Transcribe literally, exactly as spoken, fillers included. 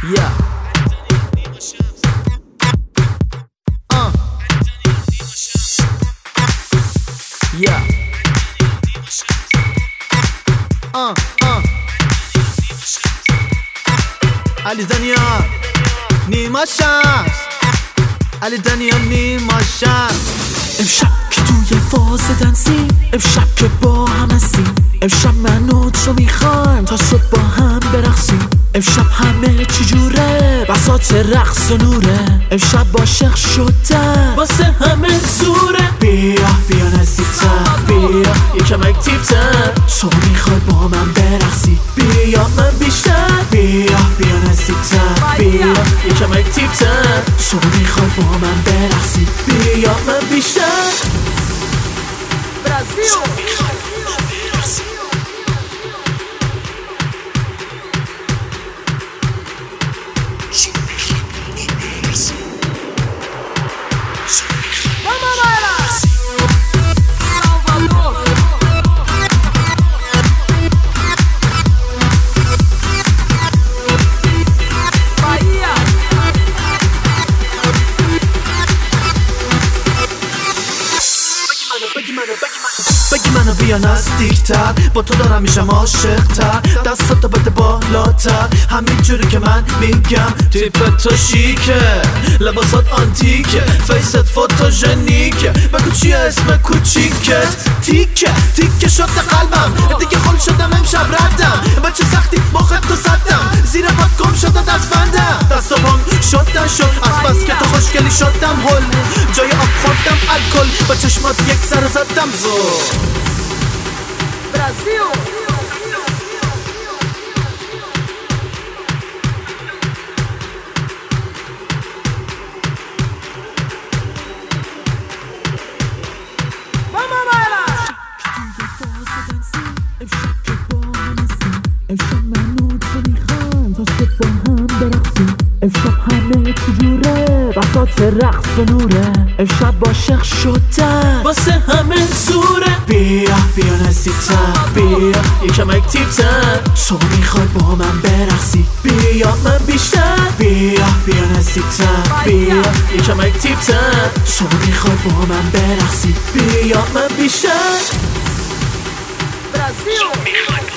Yeah. Uh. Yeah. Uh, uh. علی دنیا نیما شمس، علی دنیا نیما شمس. امشب که توی فاز دنسی، امشب که با هم هستیم، امشب من و تو میخوایم تا صبح با هم برقصیم. امشب همه چی جوره، بساط رقص و نوره، امشب عاشق شدن واسه همه زوره. بیا بیا نزدیکتر، بیا یکم اکتیوتر، تو میخوای با من برقصی، بیا من بیشتر. بیا بیا نزدیکتر، بیا یکم اکتیوتر، تو میخوای با من برقصی، بیا من بیشتر. برازیل. بگی منو بیا نزدیکتر، با تو دارم میشم عاشق‌تر، دستاتو بده بالاتر، همین جوری که من میگم. تیپ تو شیکه، لباسات آنتیکه، فیست فوتوژنیکه، بگو چیه اسم کوچیکت؟ تیکه تیکه شده قلبم، دیگه خل شدم امشب ردم، بچه سختی با خط تو زدم، زیر پات گم شده دستبندم، دست و پام شدن شد از بس که تو خوشگلی شدم هل، جای آب خوردم الکل، با چشمات یک سر زدم زور. برازیل. امشب همه تو جوره، بساط رقص و نوره، امشب عاشق شدن واسه همه زوره. بیا بیا نزدیکتر، بیا یکم اکتیوتر، تو میخوای با من برقصی، بیا من بیشتر. بیا بیا نزدیکتر، بیا یکم اکتیوتر، تو میخوای با من برقصی، بیا من بیشتر. برازیل.